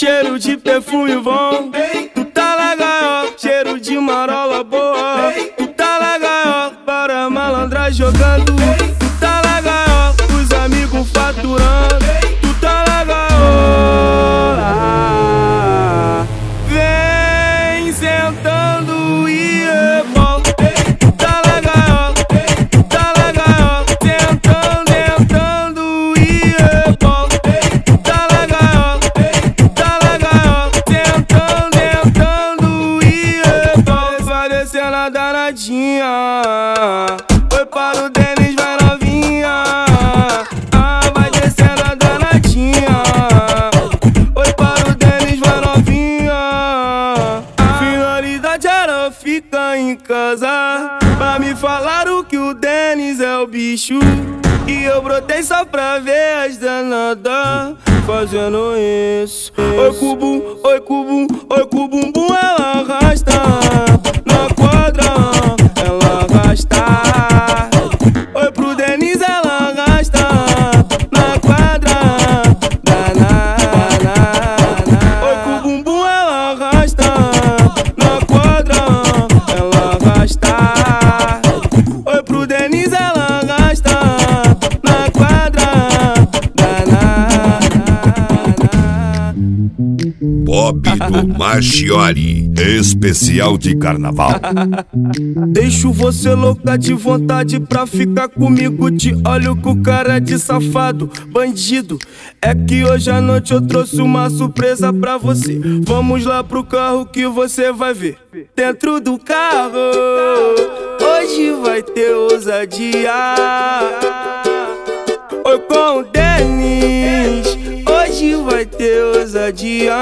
cheiro de perfume bom. Tu tá na gaiola, cheiro de marola boa. Tu tá na gaiola, para malandra jogando. Tu tá na gaiola, os amigos faturando. Tu tá na gaiola, vem sentando e rebola. Tu tá na gaiola, tu tá na gaiola, sentando, entrando e rebola. Tu tá na gaiola, tu tá na gaiola, sentando, entrando e rebola. Vai descendo a danadinha, foi para o Denis, vai novinha. Vai descendo a danadinha, foi para o Denis, vai novinha. Finalidade era ficar em casa, pra me falar o que o Denis é o bicho. E eu brotei só pra ver as danadas fazendo isso. Oi cubum, oi cubum, oi cubumbum, ela arrasta na quadra, ela arrasta. Oi pro Denis, ela arrasta na quadra, oi cubumbum, ela arrasta na quadra, ela arrasta. Oi pro Denis, ela arrasta na quadra, Bob do Marchiori, especial de carnaval. Deixo você louca de vontade pra ficar comigo. Te olho com cara de safado, bandido. É que hoje à noite eu trouxe uma surpresa pra você. Vamos lá pro carro que você vai ver. Dentro do carro, hoje vai ter ousadia. Oi com o Denis, hoje vai ter ousadia.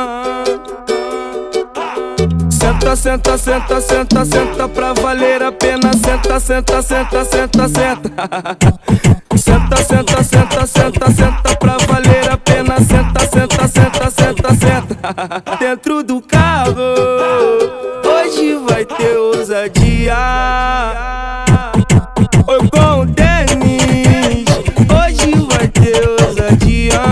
Senta, senta, senta, senta, senta pra valer a pena. Senta, senta, senta, senta, senta. Senta, senta, senta, senta, senta pra valer a pena. Senta, senta, senta, senta, senta. Dentro do carro, hoje vai ter ousadia. Oi com o Denis, hoje vai ter ousadia.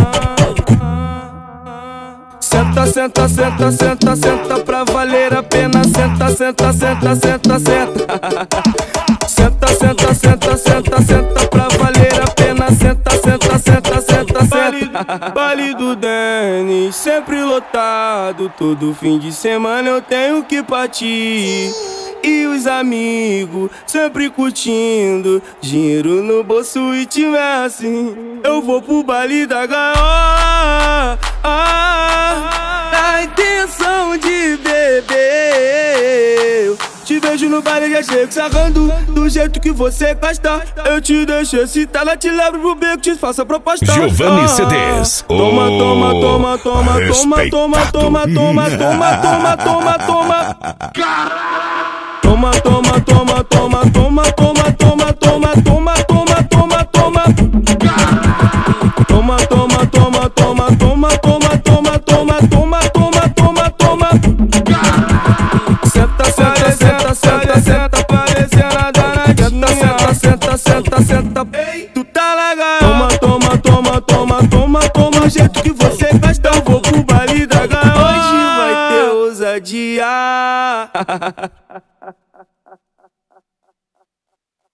Senta, senta, senta, senta, senta pra valer a pena. Senta, senta, senta, senta, senta. Senta, senta, senta, senta, senta pra valer a pena. Senta, senta, senta, senta, senta. Baile do Denis, sempre lotado. Todo fim de semana eu tenho que partir. E os amigos sempre curtindo, dinheiro no bolso e tiver assim, eu vou pro baile da gaiola, na intenção de beber. Te vejo no baile, já chego sarrando, do jeito que você gosta. Eu te deixo excitada, te levo pro beco, te faço a proposta. Giovanni CDs. Toma, toma, toma, toma, toma, toma, toma, toma, toma, toma, toma, toma. Toma, toma, toma, toma, toma, toma, toma, toma, toma, toma, toma, toma. Toma, toma, toma, toma, toma, toma, toma, toma, toma, toma, toma, toma. Senta, senta, senta, senta, senta, parecendo a danadinha. Senta, senta, senta, senta, tu tá na gaiola. Toma, toma, toma, toma, toma, toma, jeito que você gosta. Eu vou pro baile da gaiola, hoje vai ter ousadia.